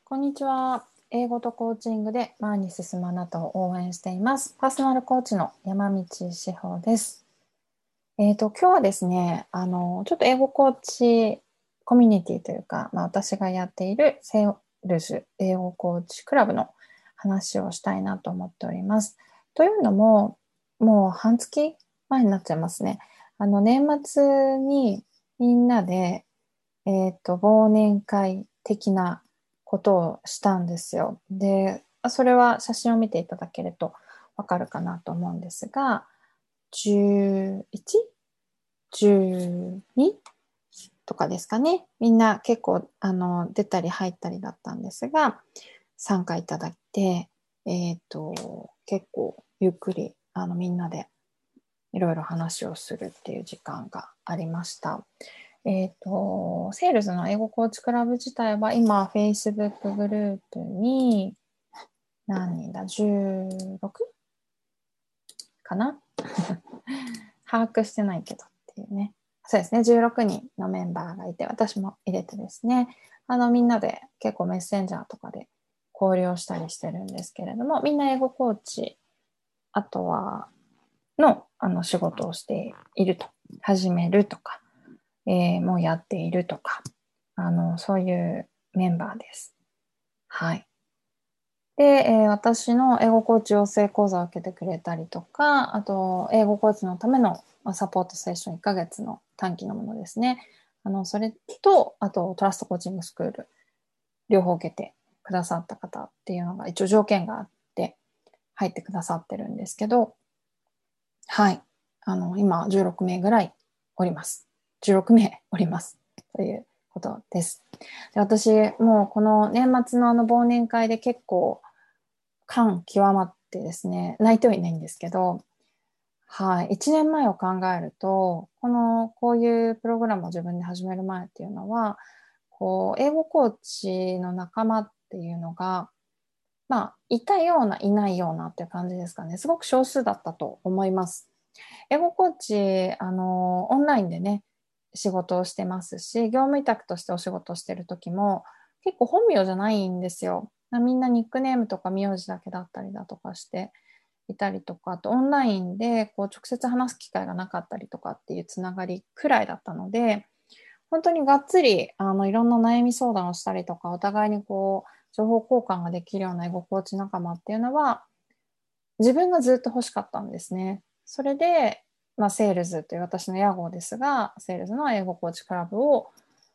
こんにちは。英語とコーチングで前に進むあなたを応援しています。パーソナルコーチの山道志保です。今日はですね、ちょっと英語コーチコミュニティというか、私がやっているセールス英語コーチクラブの話をしたいなと思っております。というのも、もう半月前になっちゃいますね。年末にみんなで、忘年会的なことをしたんですよ。で、それは写真を見ていただけるとわかるかなと思うんですが、11?12? とかですかね。みんな結構、出たり入ったりだったんですが、参加いただいて、結構ゆっくり、みんなでいろいろ話をするっていう時間がありました。セールスの英語コーチクラブ自体は今、Facebook グループに何人だ ?16? かな把握してないけどっていうね。そうですね。16人のメンバーがいて、私も入れてですね。みんなで結構メッセンジャーとかで交流をしたりしてるんですけれども、みんな英語コーチ、あとは仕事をしていると、始めるとか、もうやっているとか、そういうメンバーです。はい。で、私の英語コーチ養成講座を受けてくれたりとか、あと、英語コーチのためのサポートセッション1ヶ月の短期のものですね。それと、あと、トラストコーチングスクール、両方受けてくださった方っていうのが一応条件があって入ってくださってるんですけど、はい。今、16名ぐらいおります。16名おります。ということです。で、私、もうこの年末の忘年会で結構感極まってですね、泣いてはいないんですけど、はい。1年前を考えると、こういうプログラムを自分で始める前っていうのは、英語コーチの仲間っていうのが、いたような、いないようなっていう感じですかね。すごく少数だったと思います。英語コーチ、オンラインでね、仕事をしてますし、業務委託としてお仕事をしてる時も、結構本名じゃないんですよ。みんなニックネームとか名字だけだったりだとかしていたりとか、あとオンラインで直接話す機会がなかったりとかっていうつながりくらいだったので、本当にがっつりいろんな悩み相談をしたりとか、お互いに情報交換ができるような英語コーチ仲間っていうのは、自分がずっと欲しかったんですね。それで、セールズという私の屋号ですが、セールズの英語コーチクラブを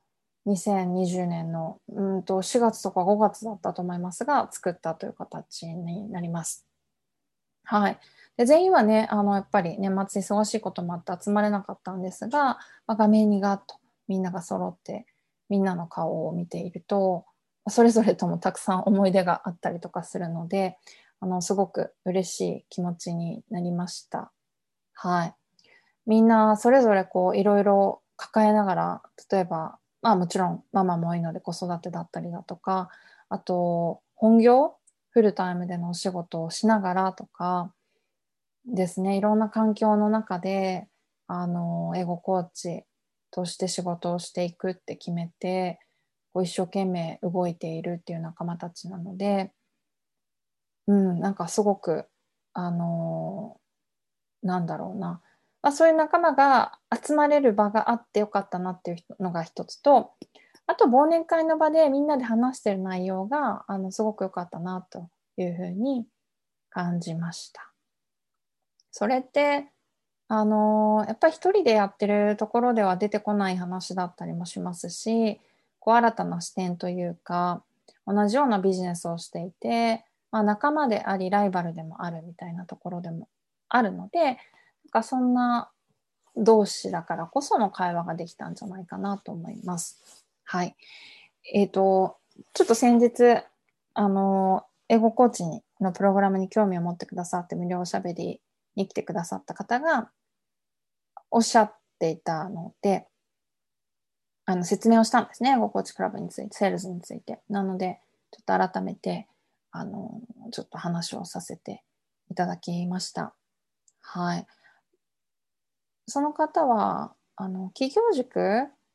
2020年の4月とか5月だったと思いますが、作ったという形になります。はい。で、全員はね、やっぱり年末忙しいこともあって集まれなかったんですが、画面にガッとみんなが揃って、みんなの顔を見ていると、それぞれともたくさん思い出があったりとかするので、すごく嬉しい気持ちになりました。はい。みんなそれぞれいろいろ抱えながら、例えば、もちろんママも多いので子育てだったりだとか、あと本業、フルタイムでのお仕事をしながらとかですね、いろんな環境の中で、英語コーチとして仕事をしていくって決めて、一生懸命動いているっていう仲間たちなので、なんかすごく、あのなんだろうな。そういう仲間が集まれる場があってよかったなっていうのが一つと、あと忘年会の場でみんなで話してる内容が、すごく良かったなというふうに感じました。それって、やっぱり一人でやってるところでは出てこない話だったりもしますし、新たな視点というか、同じようなビジネスをしていて、仲間であり、ライバルでもあるみたいなところでもあるので、そんな同士だからこその会話ができたんじゃないかなと思います。はい。ちょっと先日、英語コーチのプログラムに興味を持ってくださって無料おしゃべりに来てくださった方がおっしゃっていたので、説明をしたんですね。英語コーチクラブについて、セールスについて。なので、ちょっと改めて、ちょっと話をさせていただきました。はい。その方は、企業塾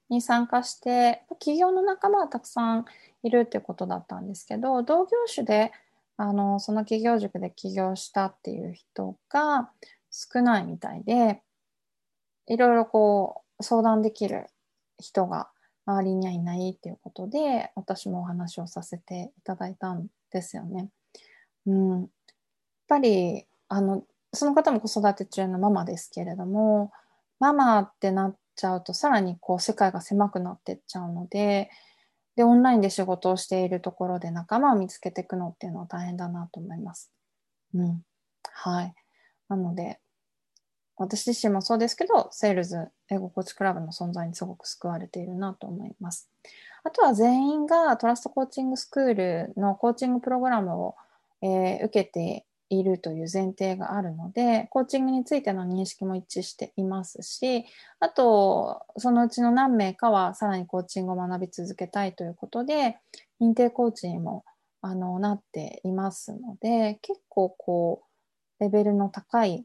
に参加して、企業の仲間はたくさんいるってことだったんですけど、同業種でその企業塾で起業したっていう人が少ないみたいで、いろいろこう相談できる人が周りにはいないっていうことで、私もお話をさせていただいたんですよね。うん、やっぱりその方も子育て中のママですけれども、ママってなっちゃうとさらにこう世界が狭くなってっちゃうので、オンラインで仕事をしているところで仲間を見つけていくのっていうのは大変だなと思います。うん。はい。なので、私自身もそうですけど、セールズ英語コーチクラブの存在にすごく救われているなと思います。あとは全員がトラストコーチングスクールのコーチングプログラムを、受けているという前提があるので、コーチングについての認識も一致していますし、あと、そのうちの何名かはさらにコーチングを学び続けたいということで、認定コーチにもなっていますので、結構こう、レベルの高い、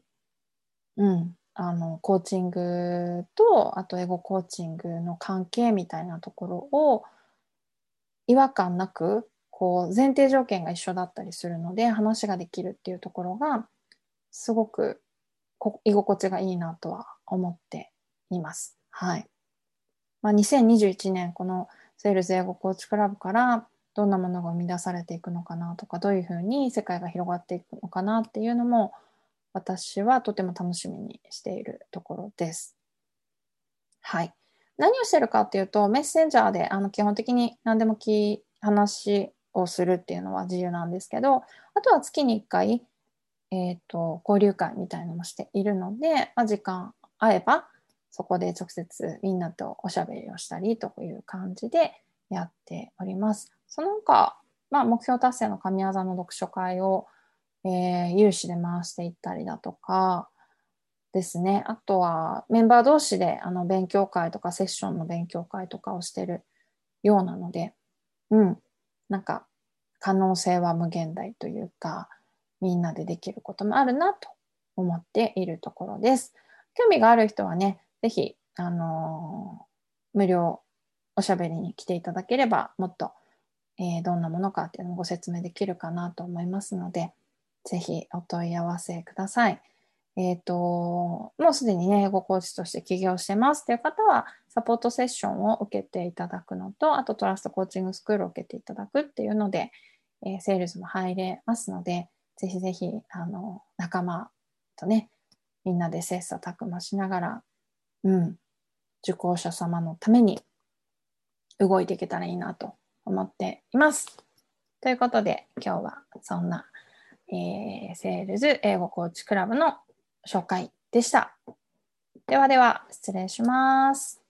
コーチングと、あと英語コーチングの関係みたいなところを違和感なく、こう、前提条件が一緒だったりするので、話ができるっていうところが、すごく居心地がいいなとは思っています。はい。まあ、2021年、このセールス英語コーチクラブから、どんなものが生み出されていくのかなとか、どういうふうに世界が広がっていくのかなっていうのも、私はとても楽しみにしているところです。はい。何をしてるかっていうと、メッセンジャーで基本的に何でも話をするっていうのは自由なんですけど、あとは月に1回、交流会みたいなのもしているので、まあ、時間合えば、そこで直接みんなとおしゃべりをしたりという感じでやっております。その他、まあ、目標達成の神業の読書会を、有志で回していったりだとかですね。あとはメンバー同士で勉強会とかセッションの勉強会とかをしてるようなので、うん、なんか可能性は無限大というか、みんなでできることもあるなと思っているところです。興味がある人はね、ぜひ、無料おしゃべりに来ていただければ、もっと、どんなものかっていうのをご説明できるかなと思いますので、ぜひお問い合わせください。もうすでにね、英語コーチとして起業してますという方は、サポートセッションを受けていただくのと、あとトラストコーチングスクールを受けていただくっていうので、セールスも入れますので、ぜひぜひ、仲間とね、みんなで切磋琢磨しながら、受講者様のために動いていけたらいいなと思っています。ということで、今日はそんな、セールス英語コーチクラブの紹介でした。ではでは、失礼します。